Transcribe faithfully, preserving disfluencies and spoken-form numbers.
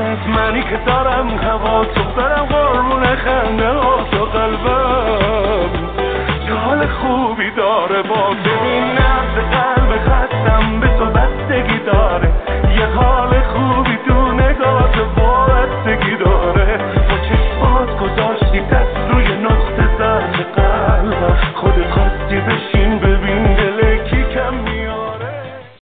منی که دارم هوا تو برم قربون خنده ها تو قلبم یه حال خوبی داره با ببین